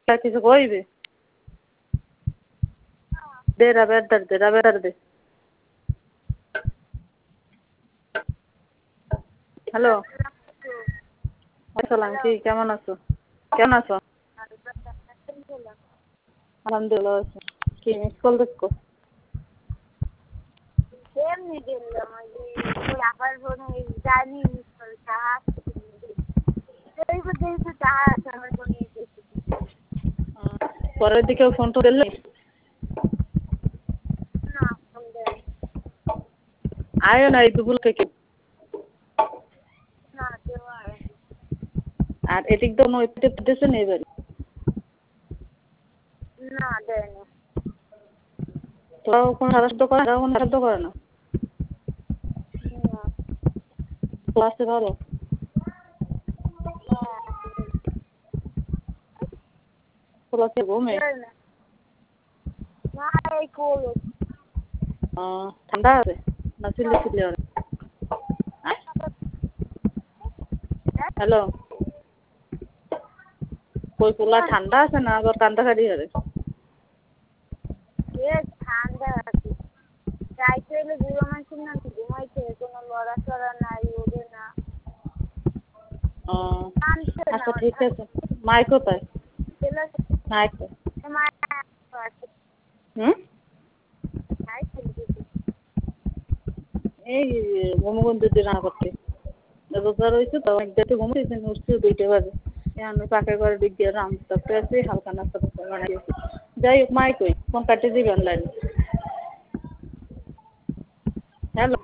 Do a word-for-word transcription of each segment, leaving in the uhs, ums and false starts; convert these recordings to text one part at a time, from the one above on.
তা কিছু কইবে দে রাবেয়ার দে রাবেয়ার দে হ্যালো আসসালাম কি কেমন আছো কেমন আছো আলহামদুলিল্লাহ আছি কি মিস কল দেখো এমনি দিলাম ওই আবার ফোনে জানি মিস কল চাহা এই বুঝে তো চাহা আমার ফোনে পরের দিকে ফোন তো দিলে না ফোন দেয় আয়ো না এই দুপুর থেকে না কেউ আয় আর এদিক তো নয় দিতেছে না এবারে না দেয় না তোরাও কোনো সাহায্য করে না কোনো সাহায্য করে না ক্লাসে ভালো ক্লাসে ঘুমে না এই কোলো ঠান্ডা আছে না চিল্লি চিল্লি আর হ্যালো কই পোলা ঠান্ডা আছে না আবার কান্দা কাটি হবে ঠান্ডা আছে রাইতে এলে বুড়ো মানুষের না ঘুমাইছে কোনো লড়া চড়া নাই ওঠে না ও আচ্ছা ঠিক আছে মাই কোথায় মাই হুম এই ঘুমগন্ধি রান্না করতে রোজা রয়েছে তো একদাতে ঘুমিয়েছেন উঠছে দুইটা বাজে আমি পাকা করে দিক দিয়ে রাম করতে আছি হালকা নাস্তা বানিয়েছি যাই হোক মাই কই ফোন কাটিয়ে দিবি অনলাইন হ্যালো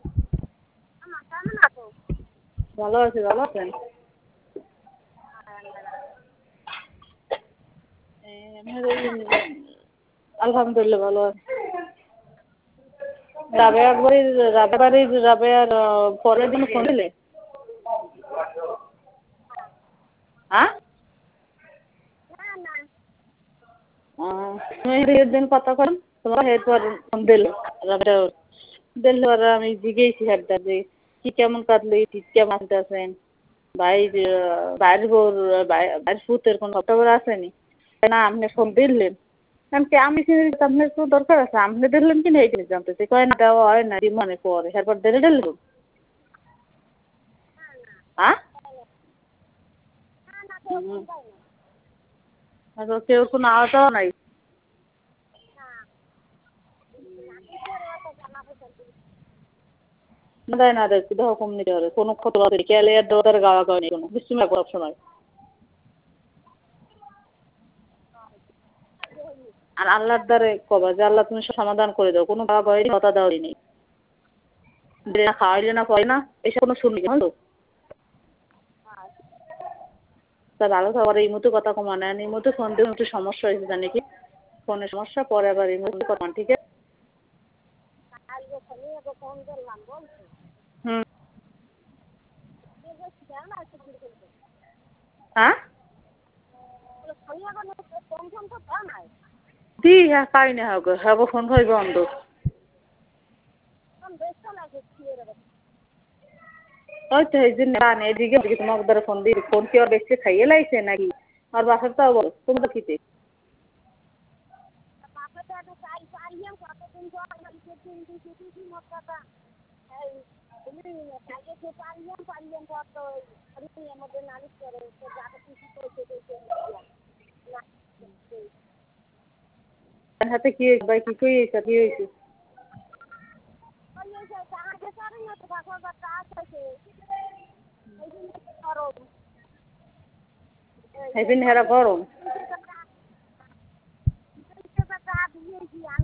ভালো আছি ভালো আছেন আলহামদুলিল্লাহ ভালো আছে রাবেয়া বাড়ির রাবেয়া বাড়ির রাবেয়ার পরের দিন ফোন দিলে হ্যাঁ তুমি দিন কথা করেন তোমার এরপর ফোন দিল রাবেয়া দিল আর আমি জিজ্ঞেসি হারটা যে কি কেমন কাটলো ঠিক কেমন আছেন ভাই বাইরের বোর বাইরের ফুতের কোনো খবর আসেনি না আপনি ফোন দিলেন কি আমি আপনার তো দরকার আছে আপনি দিলেন কি না এই জিনিস জানতেছি কয় না দেওয়া হয় না মনে পরে এরপর দিলে দিল হ্যাঁ কেউ কোনো আওয়াজও নাই দেয় না দেয় দেখো কম নিতে হবে কোনো ক্ষত কেলে আর দোকার গাওয়া গাওয়া নেই কোনো বৃষ্টি লাগবে সব সময় আর আল্লাহর দ্বারে কবা যে আল্লাহ তুমি সমাধান করে দাও কোনো গাওয়া গাওয়াই কথা দেওয়াই নেই না খাওয়াইলে না পড়ে না এসব কোনো শুনবি বুঝলো তা ভালো খাবার এই মতো কথা কমা নেন এই মতো ফোন দিয়ে একটু সমস্যা হয়েছে জানি কি ফোনের সমস্যা পরে আবার এই মতো কথা ঠিক আছে হুম হ্যাঁ দি হ্যাঁ পাই না হ্যাঁ হ্যাঁ ফোন হয় বন্ধ ওই তো এই জন্য এদিকে তোমার দ্বারা ফোন দিই ফোন কি আর বেশি খাইয়ে লাইছে নাকি আর বাসার তো বলো তোমরা কিতে হাতে কি ভাই কি কই হয়েছে কি হয়েছে এই দিন হেরা গরম